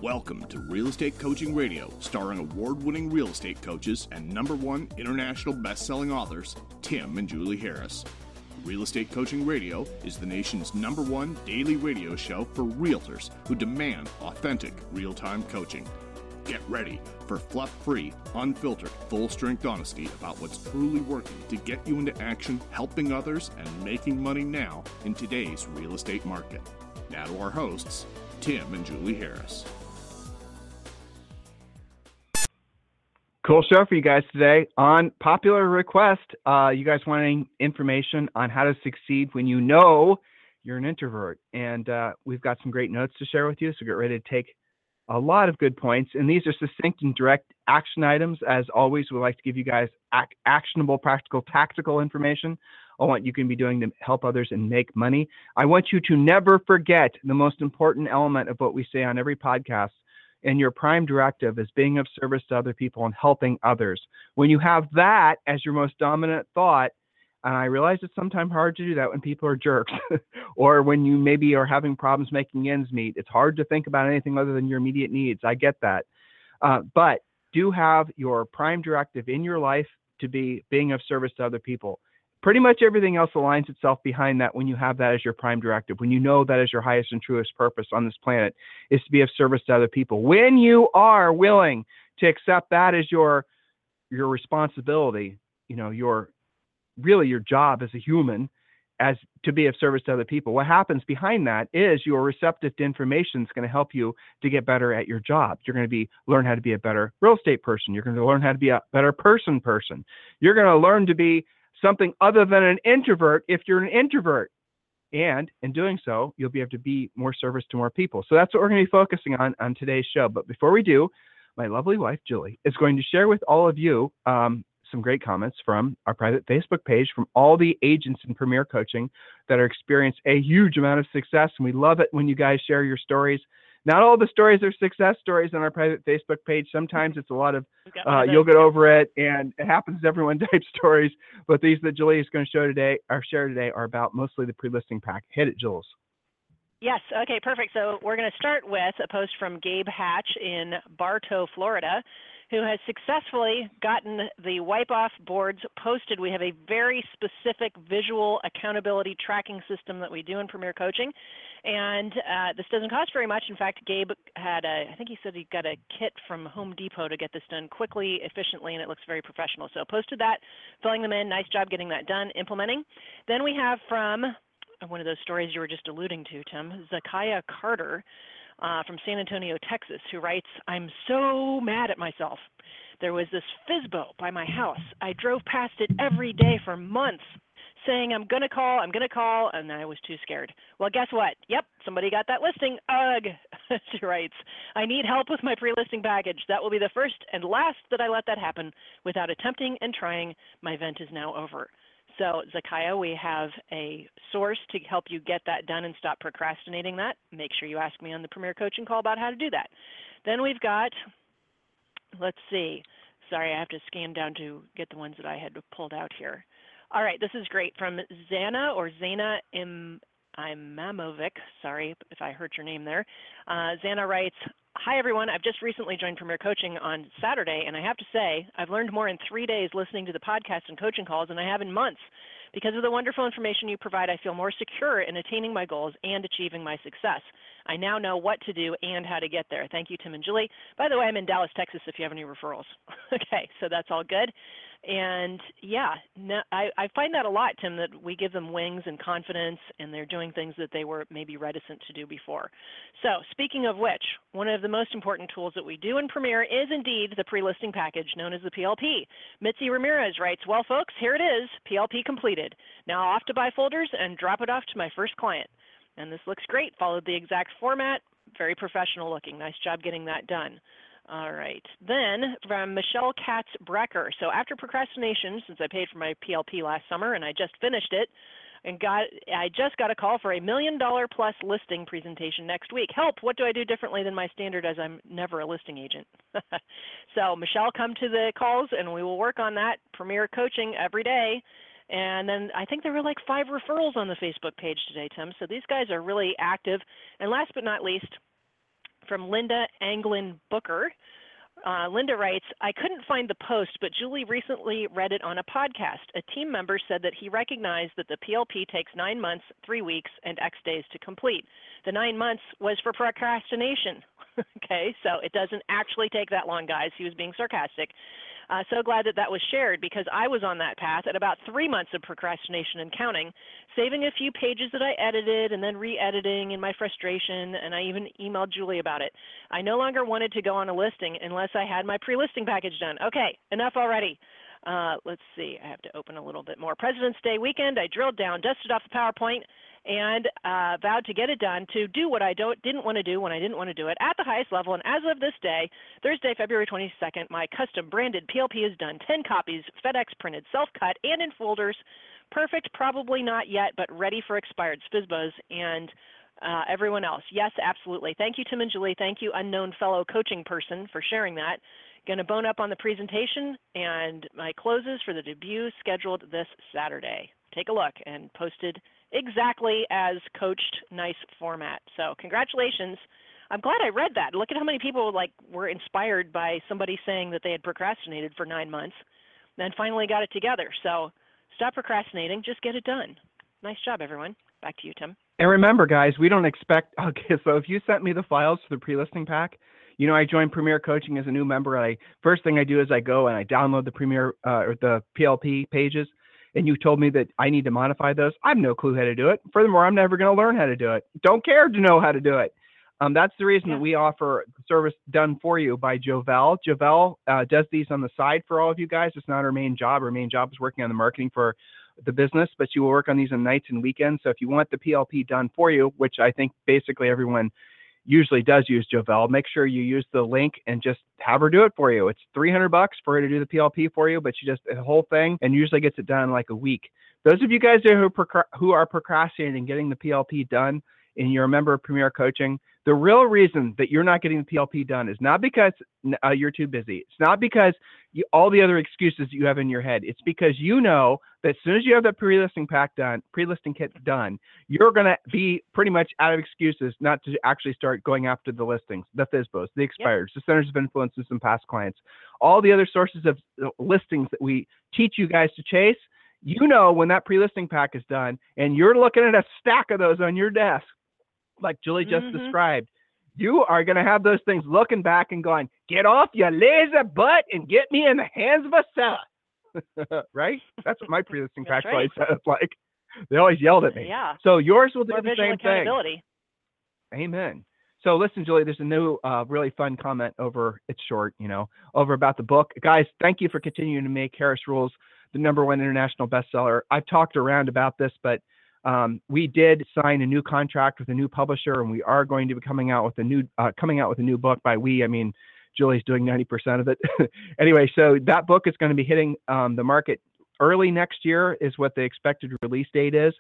Welcome to Real Estate Coaching Radio, starring award-winning real estate coaches and #1 international best-selling authors, Tim and Julie Harris. Real Estate Coaching Radio is the nation's #1 daily radio show for realtors who demand authentic, real-time coaching. Get ready for fluff-free, unfiltered, full-strength honesty about what's truly working to get you into action, helping others, and making money now in today's real estate market. Now to our hosts, Tim and Julie Harris. Cool show for you guys today. On popular request, you guys wanting information on how to succeed when you know you're an introvert. And we've got some great notes to share with you, so get ready to take a lot of good points. And these are succinct and direct action items. As always, we like to give you guys actionable, practical, tactical information on what you can be doing to help others and make money. I want you to never forget the most important element of what we say on every podcast. And your prime directive is being of service to other people and helping others. When you have that as your most dominant thought, and I realize it's sometimes hard to do that when people are jerks or when you maybe are having problems making ends meet. It's hard to think about anything other than your immediate needs. I get that. But do have your prime directive in your life to be being of service to other people. Pretty much everything else aligns itself behind that when you have that as your prime directive, when you know that is your highest and truest purpose on this planet is to be of service to other people. When you are willing to accept that as your responsibility, you know, your job as a human as to be of service to other people, what happens behind that is you're receptive to information that's going to help you to get better at your job. You're going to learn how to be a better real estate person. You're going to learn how to be a better person. You're going to learn to be something other than an introvert if you're an introvert. And in doing so, you'll be able to be more service to more people. So that's what we're going to be focusing on today's show. But before we do, my lovely wife, Julie, is going to share with all of you some great comments from our private Facebook page from all the agents in Premier Coaching that are experiencing a huge amount of success. And we love it when you guys share your stories. Not all the stories are success stories on our private Facebook page. Sometimes it's a lot of, you'll get over it, and it happens to everyone type stories. But these that Julie is going to share today are about mostly the pre-listing pack. Hit it, Jules. Yes. Okay, perfect. So we're going to start with a post from Gabe Hatch in Bartow, Florida, who has successfully gotten the wipe-off boards posted. We have a very specific visual accountability tracking system that we do in Premier Coaching. And this doesn't cost very much. In fact, Gabe had I think he said he got a kit from Home Depot to get this done quickly, efficiently, and it looks very professional. So posted that, filling them in. Nice job getting that done, implementing. Then we have from one of those stories you were just alluding to, Tim, Zakiah Carter, from San Antonio, Texas, who writes, "I'm so mad at myself. There was this FSBO by my house. I drove past it every day for months, saying, I'm going to call, and I was too scared. Well, guess what? Yep, somebody got that listing. Ugh," she writes, "I need help with my pre-listing package. That will be the first and last that I let that happen without attempting and trying. My event is now over." So, Zakiah, we have a source to help you get that done and stop procrastinating that. Make sure you ask me on the Premier Coaching call about how to do that. Then we've got, let's see. Sorry, I have to scan down to get the ones that I had pulled out here. All right, this is great from Zana Imamovic. Sorry if I hurt your name there. Zana writes, "Hi, everyone. I've just recently joined Premier Coaching on Saturday, and I have to say I've learned more in 3 days listening to the podcast and coaching calls than I have in months. Because of the wonderful information you provide, I feel more secure in attaining my goals and achieving my success. I now know what to do and how to get there. Thank you, Tim and Julie. By the way, I'm in Dallas, Texas, if you have any referrals." Okay, so that's all good. And yeah, no, I find that a lot, Tim, that we give them wings and confidence, and they're doing things that they were maybe reticent to do before. So speaking of which, one of the most important tools that we do in Premier is indeed the pre-listing package known as the PLP. Mitzi Ramirez writes, "Well, folks, here it is, PLP completed. Now off to buy folders and drop it off to my first client." And this looks great, followed the exact format, very professional looking. Nice job getting that done. All right. Then from Michelle Katz-Brecker. "So after procrastination, since I paid for my PLP last summer and I just finished it, and I just got a call for a $1 million plus listing presentation next week. Help, what do I do differently than my standard as I'm never a listing agent?" So Michelle, come to the calls and we will work on that. Premier Coaching every day. And then I think there were like 5 referrals on the Facebook page today, Tim. So these guys are really active. And last but not least, from Linda Anglin Booker. Linda writes, I couldn't find the post, but Julie recently read it on a podcast. A team member said that he recognized that the PLP takes 9 months, 3 weeks, and X days to complete. The 9 months was for procrastination. Okay, so it doesn't actually take that long, guys. He was being sarcastic. So glad that that was shared, because I was on that path at about 3 months of procrastination and counting, saving a few pages that I edited and then re-editing in my frustration, and I even emailed Julie about it. I no longer wanted to go on a listing unless I had my pre-listing package done. Okay, enough already. Let's see, I have to open a little bit more. President's Day weekend, I drilled down, dusted off the PowerPoint, and vowed to get it done, to do what I didn't want to do when I didn't want to do it at the highest level. And as of this day, Thursday, February 22nd, my custom branded PLP is done. 10 copies, FedEx printed, self-cut, and in folders. Perfect, probably not yet, but ready for expired FSBOs and everyone else. Yes, absolutely. Thank you, Tim and Julie. Thank you, unknown fellow coaching person, for sharing that. Going to bone up on the presentation and my closes for the debut scheduled this Saturday. Take a look, and posted exactly as coached, nice format. So congratulations. I'm glad I read that. Look at how many people were inspired by somebody saying that they had procrastinated for 9 months, then finally got it together. So stop procrastinating, just get it done. Nice job, everyone. Back to you, Tim. And remember, guys, we don't expect, okay, so if you sent me the files for the pre-listing pack, you know, I joined Premier Coaching as a new member. First thing I do is I go and I download the Premier or the PLP pages, and you told me that I need to modify those. I have no clue how to do it. Furthermore, I'm never going to learn how to do it. Don't care to know how to do it. That's the reason that we offer service done for you by Jovelle. Jovelle does these on the side for all of you guys. It's not her main job. Her main job is working on the marketing for the business, but she will work on these on nights and weekends. So if you want the PLP done for you, which I think basically everyone usually does use Jovelle, make sure you use the link and just have her do it for you. It's $300 for her to do the PLP for you, but she does the whole thing and usually gets it done in like a week. Those of you guys who are procrastinating getting the PLP done and you're a member of Premier Coaching, the real reason that you're not getting the PLP done is not because you're too busy. It's not because all the other excuses you have in your head. It's because you know that as soon as you have that pre-listing kit done, you're going to be pretty much out of excuses not to actually start going after the listings, the FSBOs, the expireds, the centers of influence, and some past clients. All the other sources of listings that we teach you guys to chase, you know when that pre-listing pack is done and you're looking at a stack of those on your desk, like Julie just described, you are going to have those things looking back and going, get off your lazy butt and get me in the hands of a seller. Right? That's what my pre-listing pack always sounds like. They always yelled at me. Yeah. So yours will do More the visual same thing. Amen. So listen, Julie, there's a new really fun comment over, it's short, over about the book. Guys, thank you for continuing to make Harris Rules the #1 international bestseller. I've talked around about this, but we did sign a new contract with a new publisher, and we are going to be coming out with a new book. By we, I mean Julie's doing 90% of it. Anyway, so that book is going to be hitting the market early next year, is what the expected release date is.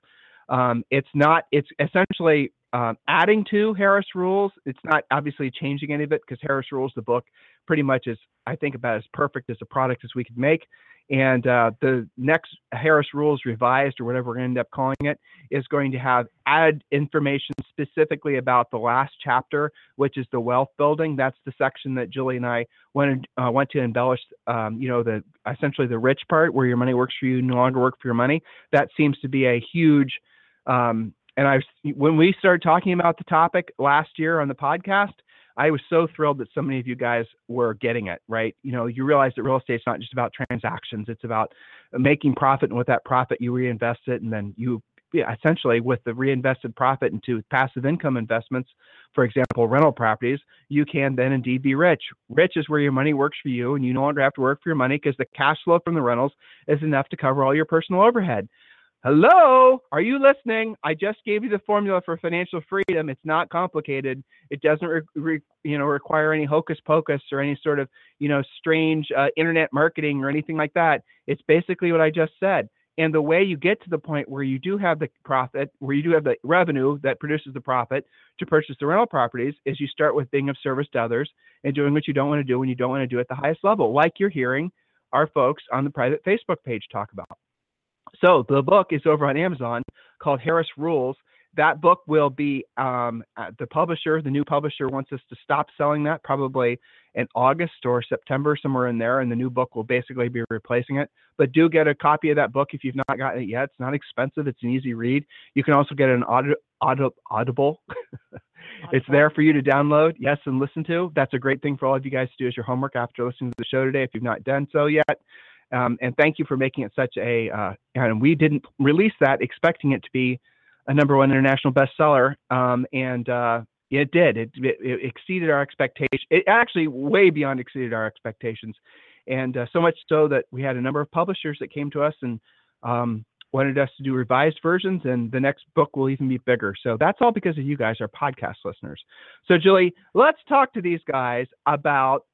It's essentially adding to Harris Rules. It's not obviously changing any of it, because Harris Rules, the book, pretty much is, I think, about as perfect as a product as we could make. And the next Harris Rules Revised, or whatever we're going to end up calling it, is going to have added information specifically about the last chapter, which is the wealth building. That's the section that Julie and I want to embellish, essentially the rich part, where your money works for you, no longer work for your money. That seems to be a huge, when we started talking about the topic last year on the podcast, I was so thrilled that so many of you guys were getting it, right? You realize that real estate's not just about transactions. It's about making profit, and with that profit, you reinvest it. And then you essentially, with the reinvested profit into passive income investments, for example, rental properties, you can then indeed be rich. Rich is where your money works for you, and you no longer have to work for your money, because the cash flow from the rentals is enough to cover all your personal overhead. Hello, are you listening? I just gave you the formula for financial freedom. It's not complicated. It doesn't require any hocus pocus or any sort of, strange internet marketing or anything like that. It's basically what I just said. And the way you get to the point where you do have the profit, where you do have the revenue that produces the profit to purchase the rental properties, is you start with being of service to others and doing what you don't want to do when you don't want to do at the highest level, like you're hearing our folks on the private Facebook page talk about. So the book is over on Amazon, called Harris Rules. that book will be the new publisher wants us to stop selling that probably in August or September, somewhere in there, and the new book will basically be replacing it. But do get a copy of that book if you've not gotten it yet. It's not expensive. It's an easy read. You can also get an Audible. It's there for you to download, yes, and listen to. That's a great thing for all of you guys to do as your homework after listening to the show today if you've not done so yet. And thank you for making it such a, and we didn't release that expecting it to be a #1 international bestseller, and it did. It exceeded our expectations. It actually way beyond exceeded our expectations, and so much so that we had a number of publishers that came to us and wanted us to do revised versions, and the next book will even be bigger. So that's all because of you guys, our podcast listeners. So Julie, let's talk to these guys about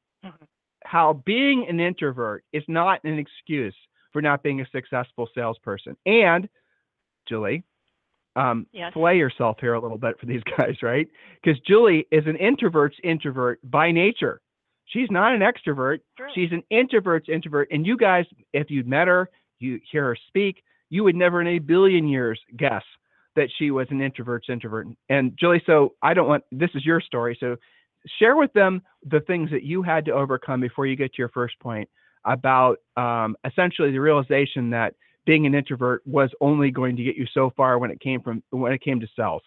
how being an introvert is not an excuse for not being a successful salesperson. And Julie, yes. Play yourself here a little bit for these guys, right? Because Julie is an introvert's introvert by nature. She's not an extrovert. True. She's an introvert's introvert. And you guys, if you'd met her, you hear her speak, you would never in a billion years guess that she was an introvert's introvert. And Julie, so this is your story. So share with them the things that you had to overcome before you get to your first point about essentially the realization that being an introvert was only going to get you so far when it came to sales.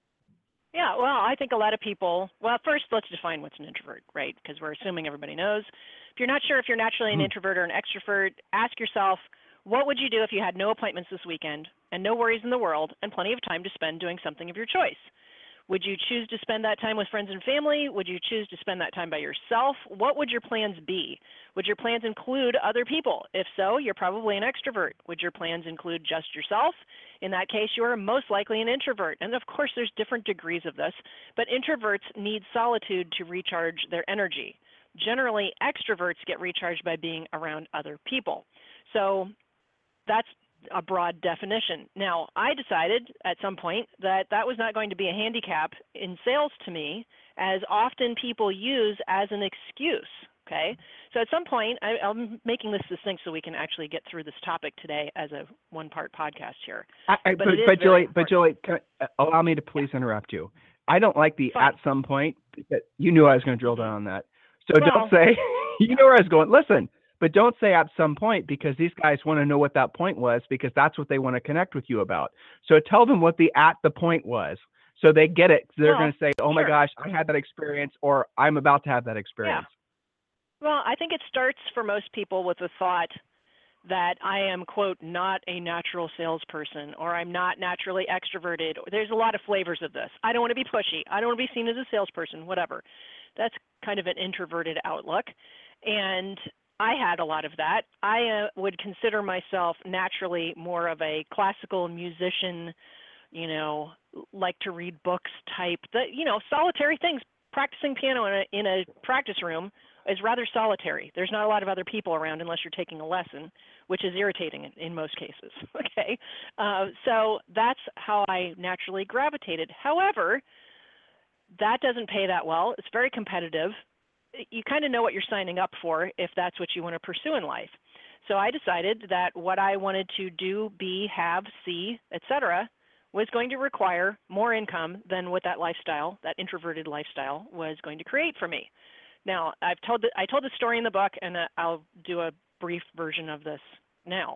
Yeah, well, I think a lot of people, well, first let's define what's an introvert, right? Because we're assuming everybody knows. If you're not sure if you're naturally an introvert or an extrovert, ask yourself, what would you do if you had no appointments this weekend and no worries in the world and plenty of time to spend doing something of your choice? Would you choose to spend that time with friends and family? Would you choose to spend that time by yourself? What would your plans be? Would your plans include other people? If so, you're probably an extrovert. Would your plans include just yourself? In that case, you are most likely an introvert. And of course, there's different degrees of this, but introverts need solitude to recharge their energy. Generally, extroverts get recharged by being around other people. So that's a broad definition. Now, I decided at some point that that was not going to be a handicap in sales to me, as often people use as an excuse, okay? So at some point, I'm making this succinct so we can actually get through this topic today as a one-part podcast here. But Julie, allow me to please interrupt you. I don't like the Fine. at some point. You knew I was going to drill down on that. So Well, don't say, you know where I was going. Listen. But don't say at some point, because these guys want to know what that point was, because that's what they want to connect with you about. So tell them what the point was, so they get it. They're going to say, oh my gosh, I had that experience, or I'm about to have that experience. Yeah. Well, I think it starts for most people with the thought that I am, quote, not a natural salesperson, or I'm not naturally extroverted. There's a lot of flavors of this. I don't want to be pushy. I don't want to be seen as a salesperson, whatever. That's kind of an introverted outlook. And I had a lot of that. I would consider myself naturally more of a classical musician, like to read books type, solitary things. Practicing piano in a practice room is rather solitary. There's not a lot of other people around unless you're taking a lesson, which is irritating in most cases, okay? So that's how I naturally gravitated. However, that doesn't pay that well. It's very competitive. You kind of know what you're signing up for if that's what you want to pursue in life. So I decided that what I wanted to do, be, have, see, etc., was going to require more income than what that lifestyle, that introverted lifestyle, was going to create for me. Now, I told the story in the book, and I'll do a brief version of this now.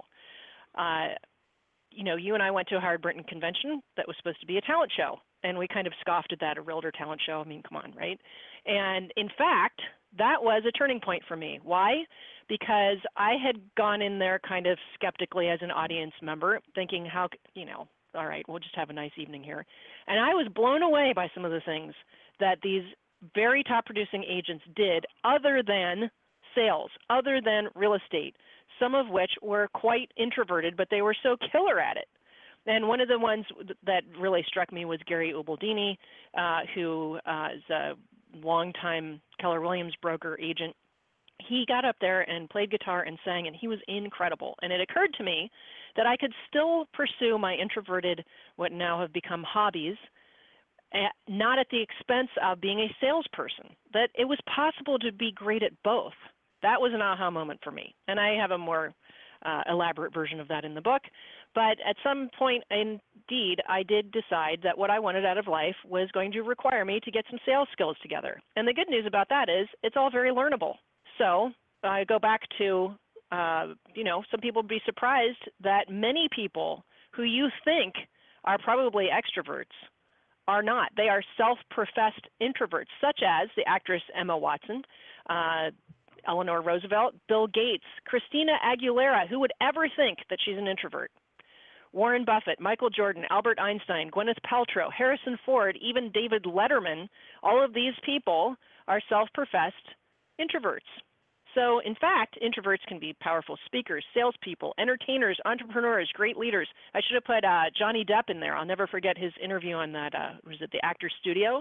You and I went to a Howard Brinton convention that was supposed to be a talent show, and we kind of scoffed at that, a realtor talent show. I mean, come on, right? And in fact, that was a turning point for me. Why? Because I had gone in there kind of skeptically as an audience member, thinking all right, we'll just have a nice evening here. And I was blown away by some of the things that these very top producing agents did other than sales, other than real estate, some of which were quite introverted, but they were so killer at it. And one of the ones that really struck me was Gary Ubaldini, who is a longtime Keller Williams broker agent. He got up there and played guitar and sang, and he was incredible. And it occurred to me that I could still pursue my introverted, what now have become hobbies, not at the expense of being a salesperson, that it was possible to be great at both. That was an aha moment for me. And I have a more elaborate version of that in the book. But at some point, indeed, I did decide that what I wanted out of life was going to require me to get some sales skills together. And the good news about that is it's all very learnable. So I go back to, some people would be surprised that many people who you think are probably extroverts are not. They are self-professed introverts, such as the actress Emma Watson, Eleanor Roosevelt, Bill Gates, Christina Aguilera. Who would ever think that she's an introvert? Warren Buffett, Michael Jordan, Albert Einstein, Gwyneth Paltrow, Harrison Ford, even David Letterman, all of these people are self-professed introverts. So in fact, introverts can be powerful speakers, salespeople, entertainers, entrepreneurs, great leaders. I should have put Johnny Depp in there. I'll never forget his interview on that, was it the Actors Studio?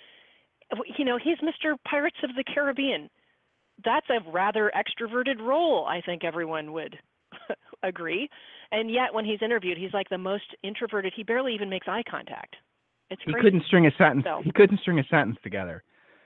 He's Mr. Pirates of the Caribbean. That's a rather extroverted role, I think everyone would agree. And yet when he's interviewed, he's like the most introverted. He barely even makes eye contact. It's crazy. He couldn't string a sentence. So. He couldn't string a sentence together,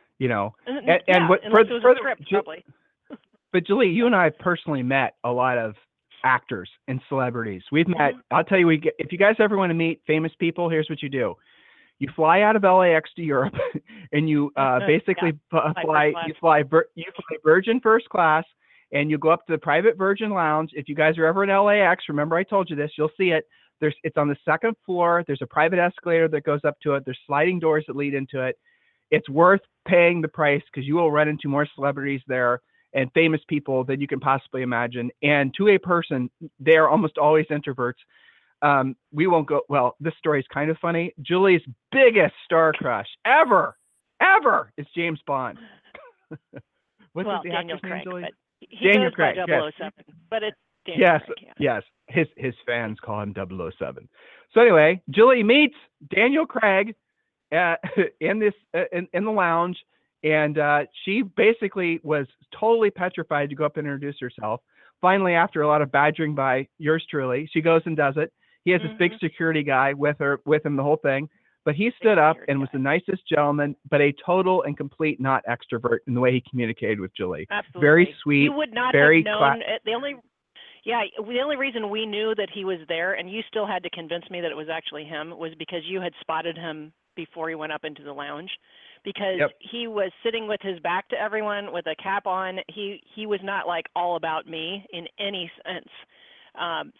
And what, for, it was a script, probably. But Julie, you and I have personally met a lot of actors and celebrities. We've met. I'll tell you, if you guys ever want to meet famous people, here's what you do: you fly out of LAX to Europe, and you basically fly Virgin first class, and you go up to the private Virgin Lounge. If you guys are ever in LAX, remember I told you this. You'll see it. It's on the second floor. There's a private escalator that goes up to it. There's sliding doors that lead into it. It's worth paying the price because you will run into more celebrities there and famous people than you can possibly imagine. And to a person, they are almost always introverts. We won't go, well, this story is kind of funny. Julie's biggest star crush ever is James Bond. What's the Daniel actor's Craig, name, Julie? Daniel Craig, by 007, yes. But it's Daniel Craig, yes. His fans call him 007. So anyway, Julie meets Daniel Craig in the lounge. And she basically was totally petrified to go up and introduce herself. Finally, after a lot of badgering by yours truly, she goes and does it. He has this big security guy with him the whole thing. But he stood up and was the nicest gentleman, but a total and complete not extrovert in the way he communicated with Julie. Absolutely. Very sweet. You would not very have known. The only reason we knew that he was there, and you still had to convince me that it was actually him, was because you had spotted him before he went up into the lounge. Because he was sitting with his back to everyone with a cap on. He was not like all about me in any sense. And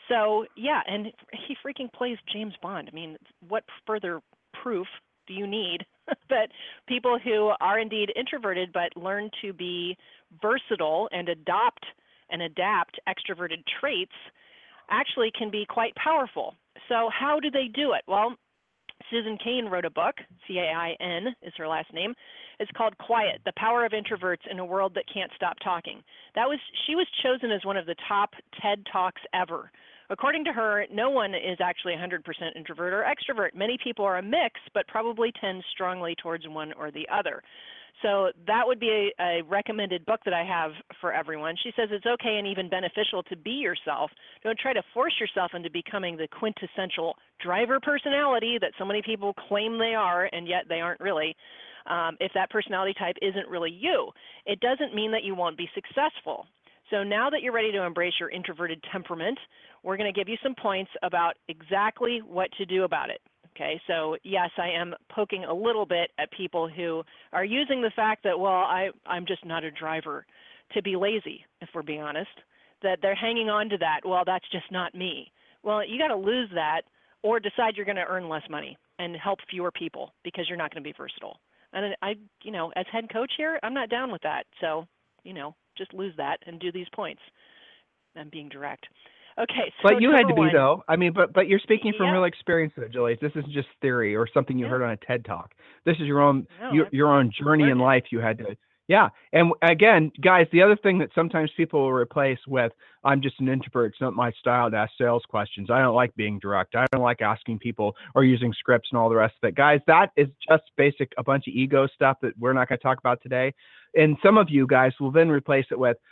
he freaking plays James Bond. I mean, what further proof do you need that people who are indeed introverted but learn to be versatile and adapt extroverted traits actually can be quite powerful? So how do they do it? Well, Susan Cain wrote a book, C-A-I-N is her last name. It's called Quiet, The Power of Introverts in a World That Can't Stop Talking. She was chosen as one of the top TED Talks ever. According to her, no one is actually 100% introvert or extrovert. Many people are a mix, but probably tend strongly towards one or the other. So that would be a recommended book that I have for everyone. She says it's okay and even beneficial to be yourself. Don't try to force yourself into becoming the quintessential driver personality that so many people claim they are, and yet they aren't really. If that personality type isn't really you, it doesn't mean that you won't be successful. So now that you're ready to embrace your introverted temperament, we're going to give you some points about exactly what to do about it. Okay, so yes, I am poking a little bit at people who are using the fact that, well, I'm just not a driver to be lazy, if we're being honest, that they're hanging on to that, well, that's just not me. Well, you got to lose that or decide you're going to earn less money and help fewer people because you're not going to be versatile. And as head coach here, I'm not down with that. So, just lose that and do these points. I'm being direct. Okay, so but you had to be though. I mean, but you're speaking from real experience, though, Julie. This isn't just theory or something you heard on a TED Talk. This is your own journey in life. You had to, And again, guys, the other thing that sometimes people will replace with, "I'm just an introvert. It's not my style to ask sales questions. I don't like being direct. I don't like asking people or using scripts and all the rest of it." Guys, that is just a bunch of ego stuff that we're not going to talk about today. And some of you guys will then replace it with,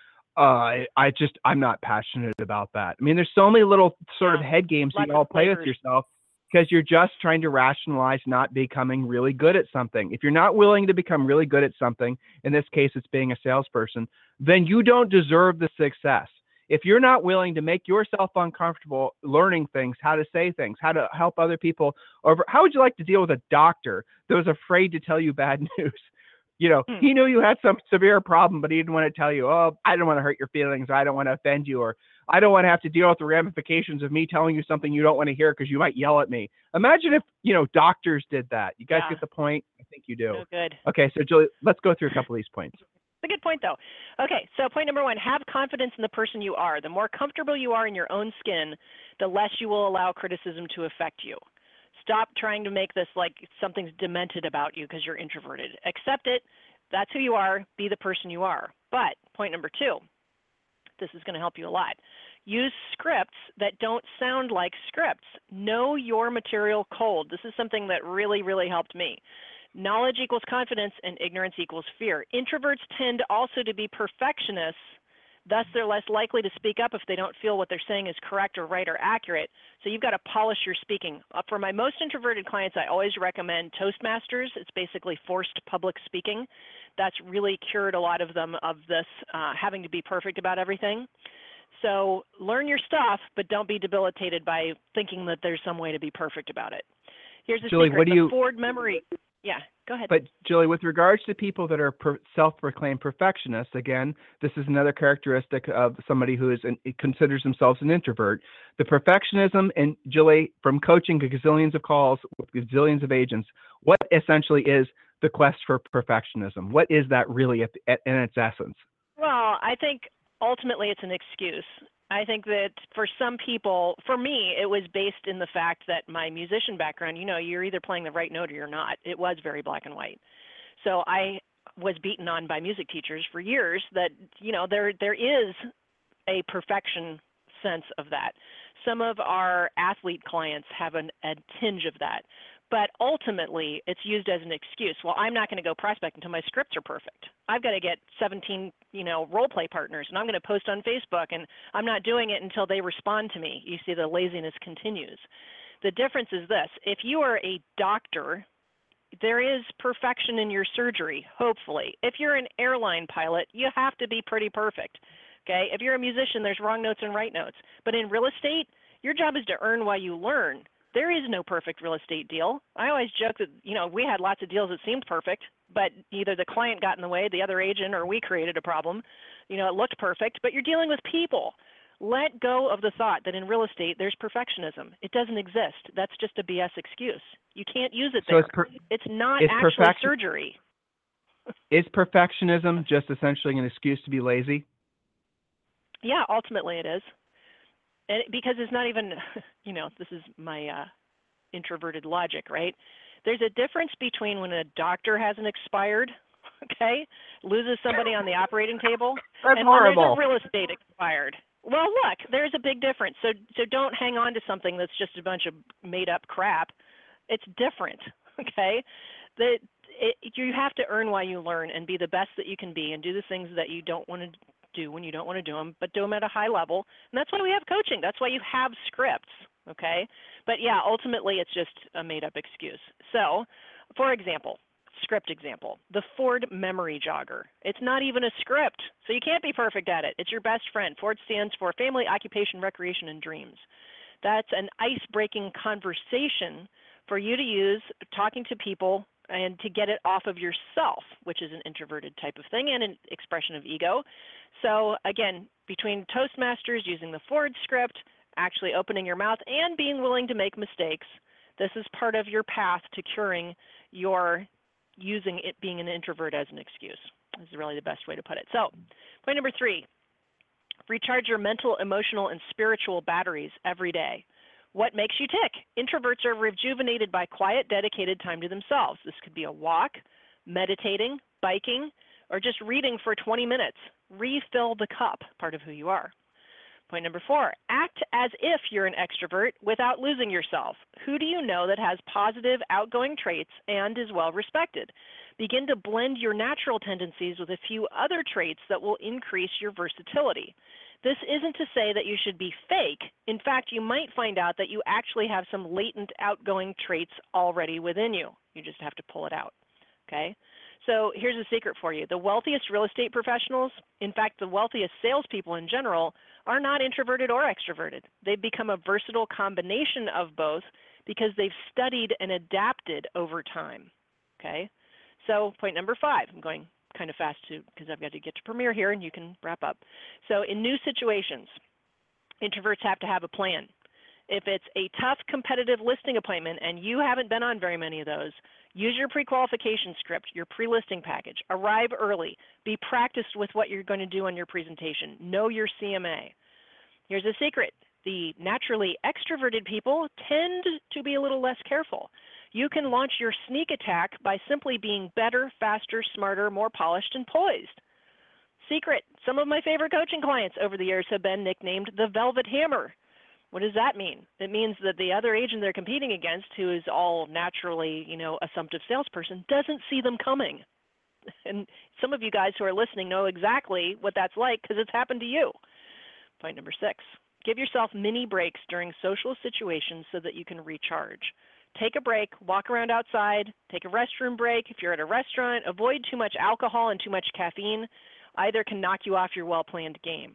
I'm not passionate about that. I mean, there's so many little sort of head games you all play with yourself because you're just trying to rationalize not becoming really good at something. If you're not willing to become really good at something, in this case, it's being a salesperson, then you don't deserve the success. If you're not willing to make yourself uncomfortable learning things, how to say things, how to help other people over, how would you like to deal with a doctor that was afraid to tell you bad news? He knew you had some severe problem, but he didn't want to tell you, oh, I don't want to hurt your feelings, or I don't want to offend you, or I don't want to have to deal with the ramifications of me telling you something you don't want to hear because you might yell at me. Imagine if, doctors did that. You guys get the point? I think you do. Oh, good. Okay, so Julie, let's go through a couple of these points. It's a good point, though. Okay, so point number 1, have confidence in the person you are. The more comfortable you are in your own skin, the less you will allow criticism to affect you. Stop trying to make this like something's demented about you because you're introverted. Accept it. That's who you are. Be the person you are. But point number 2, this is going to help you a lot. Use scripts that don't sound like scripts. Know your material cold. This is something that really, really helped me. Knowledge equals confidence and ignorance equals fear. Introverts tend also to be perfectionists. Thus, they're less likely to speak up if they don't feel what they're saying is correct or right or accurate. So you've got to polish your speaking. For my most introverted clients, I always recommend Toastmasters. It's basically forced public speaking. That's really cured a lot of them of this having to be perfect about everything. So learn your stuff, but don't be debilitated by thinking that there's some way to be perfect about it. Here's the Julie, secret. the Ford memory. Yeah, go ahead. But Julie, with regards to people that are self-proclaimed perfectionists, again, this is another characteristic of somebody who considers themselves an introvert. The perfectionism, and Julie, from coaching to gazillions of calls with gazillions of agents, what essentially is the quest for perfectionism? What is that really in its essence? Well, I think ultimately it's an excuse. I think that for some people, for me, it was based in the fact that my musician background, you're either playing the right note or you're not. It was very black and white. So I was beaten on by music teachers for years that, there is a perfection sense of that. Some of our athlete clients have a tinge of that. But ultimately, it's used as an excuse. Well, I'm not going to go prospect until my scripts are perfect. I've got to get 17, role play partners, and I'm going to post on Facebook, and I'm not doing it until they respond to me. You see, the laziness continues. The difference is this. If you are a doctor, there is perfection in your surgery, hopefully. If you're an airline pilot, you have to be pretty perfect. Okay? If you're a musician, there's wrong notes and right notes. But in real estate, your job is to earn while you learn. There is no perfect real estate deal. I always joke that, we had lots of deals that seemed perfect, but either the client got in the way, the other agent, or we created a problem. It looked perfect, but you're dealing with people. Let go of the thought that in real estate there's perfectionism. It doesn't exist. That's just a BS excuse. You can't use it there. It's not actually surgery. Is perfectionism just essentially an excuse to be lazy? Yeah, ultimately it is. And because it's not even, this is my introverted logic, right? There's a difference between when a doctor hasn't expired, okay, loses somebody on the operating table, That's and horrible. when there's a real estate expired. Well, look, there's a big difference. So don't hang on to something that's just a bunch of made-up crap. It's different, okay? You have to earn while you learn and be the best that you can be and do the things that you don't want to do when you don't want to do them, but do them at a high level. And that's why we have coaching. That's why you have scripts, okay? But yeah, ultimately it's just a made-up excuse. So, for example, script example, the Ford memory jogger. It's not even a script, so you can't be perfect at it. It's your best friend. Ford stands for Family, Occupation, Recreation, and Dreams. That's an ice-breaking conversation for you to use talking to people and to get it off of yourself, which is an introverted type of thing and an expression of ego. So again, between Toastmasters, using the Ford script, actually opening your mouth, and being willing to make mistakes, this is part of your path to curing your using it being an introvert as an excuse. This is really the best way to put it. So point number 3, recharge your mental, emotional, and spiritual batteries every day. What makes you tick? Introverts are rejuvenated by quiet, dedicated time to themselves. This could be a walk, meditating, biking, or just reading for 20 minutes. Refill the cup, part of who you are. Point number 4, act as if you're an extrovert without losing yourself. Who do you know that has positive, outgoing traits and is well respected? Begin to blend your natural tendencies with a few other traits that will increase your versatility. This isn't to say that you should be fake. In fact, you might find out that you actually have some latent outgoing traits already within you. You just have to pull it out, okay? So here's a secret for you. The wealthiest real estate professionals, in fact, the wealthiest salespeople in general, are not introverted or extroverted. They've become a versatile combination of both because they've studied and adapted over time, okay? So point number 5, I'm going kind of fast too because I've got to get to Premier here and you can wrap up. So in new situations, introverts have to have a plan. If it's a tough competitive listing appointment and you haven't been on very many of those, use your pre-qualification script, your pre-listing package. Arrive early. Be practiced with what you're going to do on your presentation. Know your CMA. Here's a secret. The naturally extroverted people tend to be a little less careful. You can launch your sneak attack by simply being better, faster, smarter, more polished, and poised. Secret. Some of my favorite coaching clients over the years have been nicknamed the Velvet Hammer. What does that mean? It means that the other agent they're competing against, who is all naturally, assumptive salesperson, doesn't see them coming. And some of you guys who are listening know exactly what that's like because it's happened to you. Point number 6, give yourself mini breaks during social situations so that you can recharge. Take a break, walk around outside, take a restroom break. If you're at a restaurant, avoid too much alcohol and too much caffeine. Either can knock you off your well-planned game.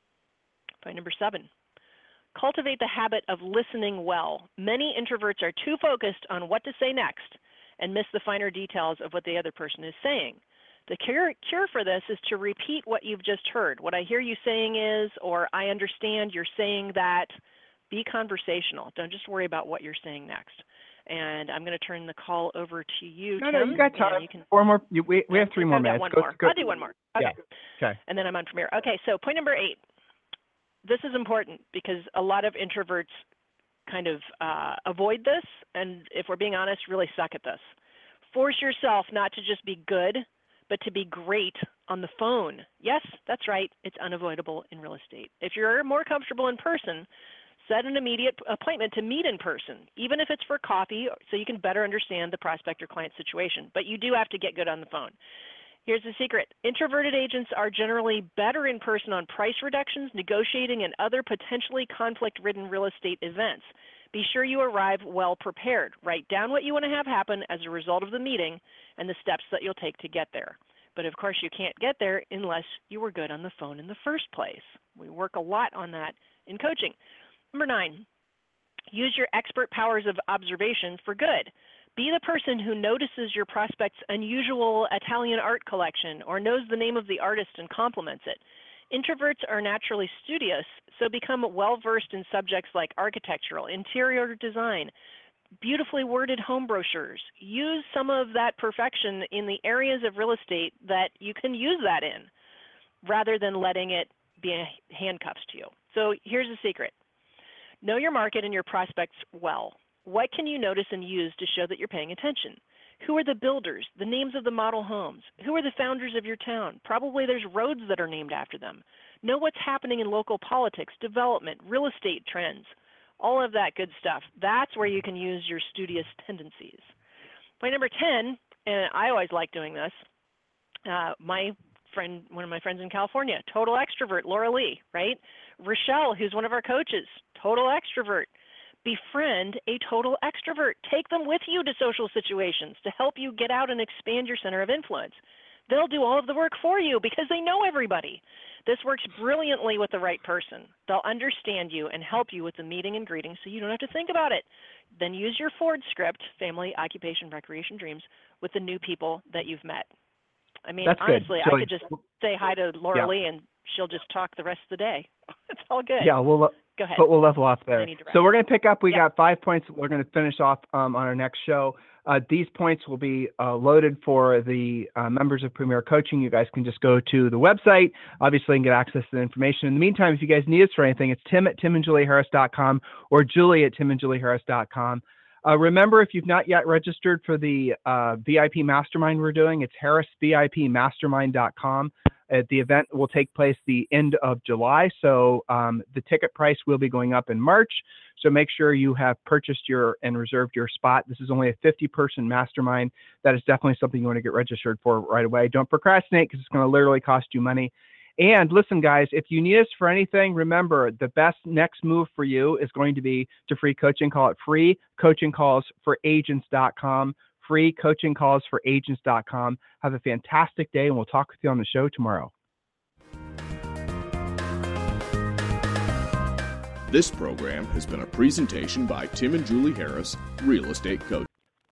Point number 7. Cultivate the habit of listening well. Many introverts are too focused on what to say next and miss the finer details of what the other person is saying. The cure for this is to repeat what you've just heard. What I hear you saying is, or I understand you're saying that. Be conversational. Don't just worry about what you're saying next. And I'm going to turn the call over to you, Tim. No, you got time. Four more. We have 3 more minutes. One more. I'll do one more. Okay. Yeah. Okay. And then I'm on Premier. Okay, so point number 8. This is important because a lot of introverts kind of avoid this, and if we're being honest, really suck at this. Force yourself not to just be good, but to be great on the phone. Yes, that's right. It's unavoidable in real estate. If you're more comfortable in person, set an immediate appointment to meet in person, even if it's for coffee, so you can better understand the prospect or client situation. But you do have to get good on the phone. Here's the secret. Introverted agents are generally better in person on price reductions, negotiating, and other potentially conflict-ridden real estate events. Be sure you arrive well prepared. Write down what you want to have happen as a result of the meeting and the steps that you'll take to get there. But of course, you can't get there unless you were good on the phone in the first place. We work a lot on that in coaching. Number 9, use your expert powers of observation for good. Be the person who notices your prospect's unusual Italian art collection or knows the name of the artist and compliments it. Introverts are naturally studious, so become well-versed in subjects like architectural, interior design, beautifully worded home brochures. Use some of that perfection in the areas of real estate that you can use that in, rather than letting it be handcuffs to you. So here's the secret. Know your market and your prospects well. What can you notice and use to show that you're paying attention? Who are the builders, the names of the model homes? Who are the founders of your town? Probably there's roads that are named after them. Know what's happening in local politics, development, real estate trends, all of that good stuff. That's where you can use your studious tendencies. Point number 10, and I always like doing this, one of my friends in California, total extrovert, Laura Lee, right? Rochelle, who's one of our coaches, total extrovert. Befriend a total extrovert. Take them with you to social situations to help you get out and expand your center of influence. They'll do all of the work for you because they know everybody. This works brilliantly with the right person. They'll understand you and help you with the meeting and greeting so you don't have to think about it. Then use your Ford script, family, occupation, recreation, dreams, with the new people that you've met. I mean, That's honestly, good. I could just say hi to Laura Lee and she'll just talk the rest of the day. It's all good. Yeah, Go ahead. But we'll level off there. So we're going to pick up. We got 5 points. We're going to finish off on our next show. These points will be loaded for the members of Premier Coaching. You guys can just go to the website, obviously, and get access to the information. In the meantime, if you guys need us for anything, it's tim@timandjulieharris.com or julie@timandjulieharris.com. Remember, if you've not yet registered for the VIP Mastermind we're doing, it's harrisvipmastermind.com. The event will take place the end of July, so the ticket price will be going up in March. So make sure you have purchased and reserved your spot. This is only a 50-person mastermind. That is definitely something you want to get registered for right away. Don't procrastinate because it's going to literally cost you money. And listen, guys, if you need us for anything, remember, the best next move for you is going to be to free coaching call. It freecoachingcallsforagents.com. free coaching calls for agents.com. Have a fantastic day, and we'll talk with you on the show tomorrow. This program has been a presentation by Tim and Julie Harris, Real Estate Coach.